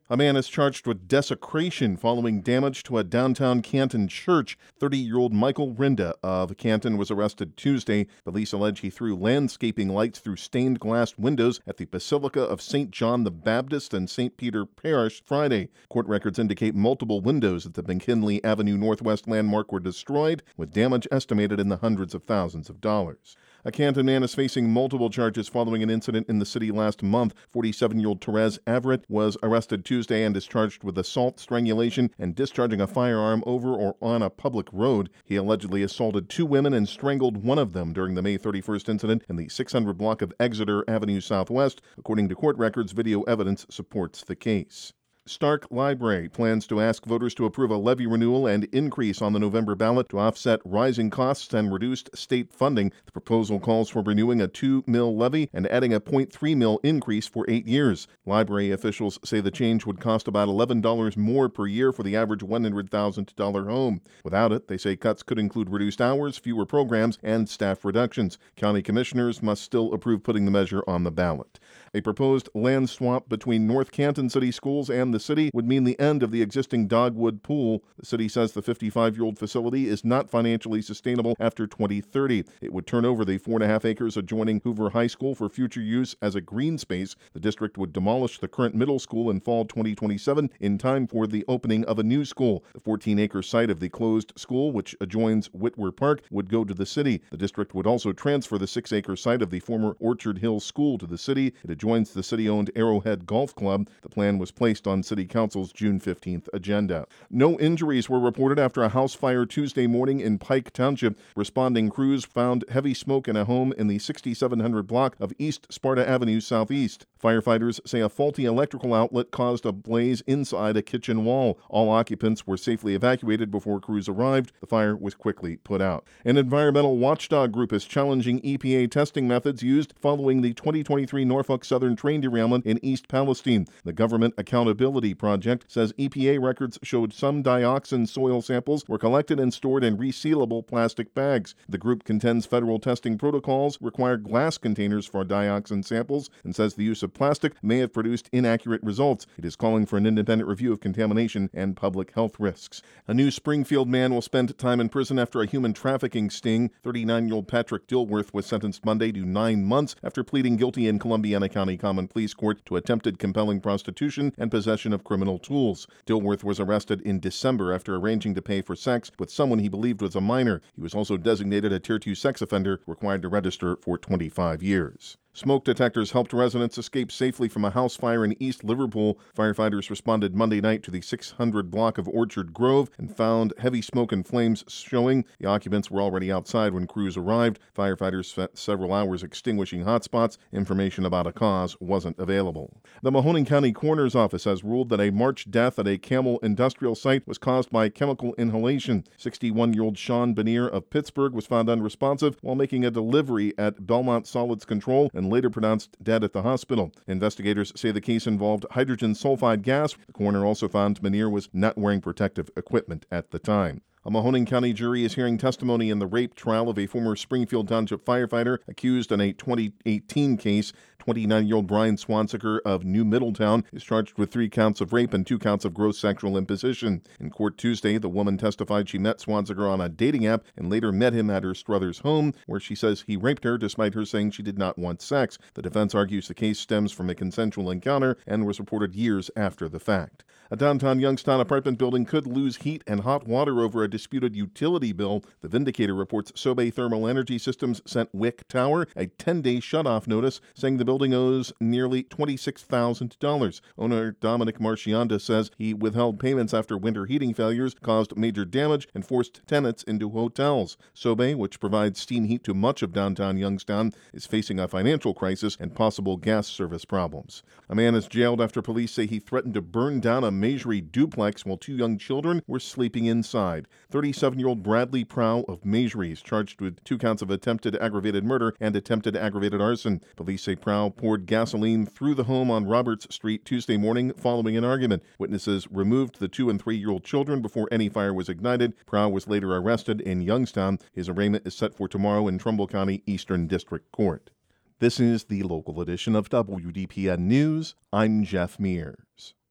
A man is charged with desecration following damage to a downtown Canton church. 30-year-old Michael Rinda of Canton was arrested Tuesday. Police allege he threw landscaping lights through stained glass windows at the Basilica of St. John the Baptist and St. Peter Parish Friday. Court records indicate multiple windows at the McKinley Avenue Northwest landmark were destroyed, with damage estimated in the hundreds of thousands of dollars. A Canton man is facing multiple charges following an incident in the city last month. 47-year-old Therese Everett was arrested Tuesday and is charged with assault, strangulation, and discharging a firearm over or on a public road. He allegedly assaulted two women and strangled one of them during the May 31st incident in the 600 block of Exeter Avenue Southwest. According to court records, video evidence supports the case. Stark Library plans to ask voters to approve a levy renewal and increase on the November ballot to offset rising costs and reduced state funding. The proposal calls for renewing a $2 million levy and adding a $0.3 million increase for 8 years. Library officials say the change would cost about $11 more per year for the average $100,000 home. Without it, they say cuts could include reduced hours, fewer programs, and staff reductions. County commissioners must still approve putting the measure on the ballot. A proposed land swap between North Canton City Schools and the city would mean the end of the existing Dogwood Pool. The city says the 55-year-old facility is not financially sustainable after 2030. It would turn over the 4.5 acres adjoining Hoover High School for future use as a green space. The district would demolish the current middle school in fall 2027 in time for the opening of a new school. The 14-acre site of the closed school, which adjoins Whitwer Park, would go to the city. The district would also transfer the 6-acre site of the former Orchard Hill School to the city. It adjoins the city-owned Arrowhead Golf Club. The plan was placed on City Council's June 15th agenda. No injuries were reported after a house fire Tuesday morning in Pike Township. Responding crews found heavy smoke in a home in the 6700 block of East Sparta Avenue Southeast. Firefighters say a faulty electrical outlet caused a blaze inside a kitchen wall. All occupants were safely evacuated before crews arrived. The fire was quickly put out. An environmental watchdog group is challenging EPA testing methods used following the 2023 Norfolk Southern train derailment in East Palestine. The Government Accountability Project says EPA records showed some dioxin soil samples were collected and stored in resealable plastic bags. The group contends federal testing protocols require glass containers for dioxin samples and says the use of plastic may have produced inaccurate results. It is calling for an independent review of contamination and public health risks. A new Springfield man will spend time in prison after a human trafficking sting. 39-year-old Patrick Dilworth was sentenced Monday to 9 months after pleading guilty in Columbiana County Common Pleas Court to attempted compelling prostitution and possession of criminal tools. Dilworth was arrested in December after arranging to pay for sex with someone he believed was a minor. He was also designated a Tier 2 sex offender, required to register for 25 years. Smoke detectors helped residents escape safely from a house fire in East Liverpool. Firefighters responded Monday night to the 600 block of Orchard Grove and found heavy smoke and flames showing. The occupants were already outside when crews arrived. Firefighters spent several hours extinguishing hotspots. Information about a cause wasn't available. The Mahoning County Coroner's Office has ruled that a March death at a Camel industrial site was caused by chemical inhalation. 61-year-old Sean Benier of Pittsburgh was found unresponsive while making a delivery at Belmont Solids Control and later pronounced dead at the hospital. Investigators say the case involved hydrogen sulfide gas. The coroner also found Benier was not wearing protective equipment at the time. A Mahoning County jury is hearing testimony in the rape trial of a former Springfield Township firefighter accused in a 2018 case. 29-year-old Brian Swansiker of New Middletown is charged with 3 counts of rape and 2 counts of gross sexual imposition. In court Tuesday, the woman testified she met Swansiker on a dating app and later met him at her Struthers home, where she says he raped her despite her saying she did not want sex. The defense argues the case stems from a consensual encounter and was reported years after the fact. A downtown Youngstown apartment building could lose heat and hot water over a disputed utility bill. The Vindicator reports Sobe Thermal Energy Systems sent Wick Tower a 10-day shutoff notice, saying the building owes nearly $26,000. Owner Dominic Marchionda says he withheld payments after winter heating failures caused major damage and forced tenants into hotels. Sobe, which provides steam heat to much of downtown Youngstown, is facing a financial crisis and possible gas service problems. A man is jailed after police say he threatened to burn down a Masury duplex while 2 young children were sleeping inside. 37-year-old Bradley Prow of Masury is charged with 2 counts of attempted aggravated murder and attempted aggravated arson. Police say Prow poured gasoline through the home on Roberts Street Tuesday morning following an argument. Witnesses removed the 2- and 3-year-old children before any fire was ignited. Prow was later arrested in Youngstown. His arraignment is set for tomorrow in Trumbull County Eastern District Court. This is the local edition of WDPN News. I'm Jeff Mears.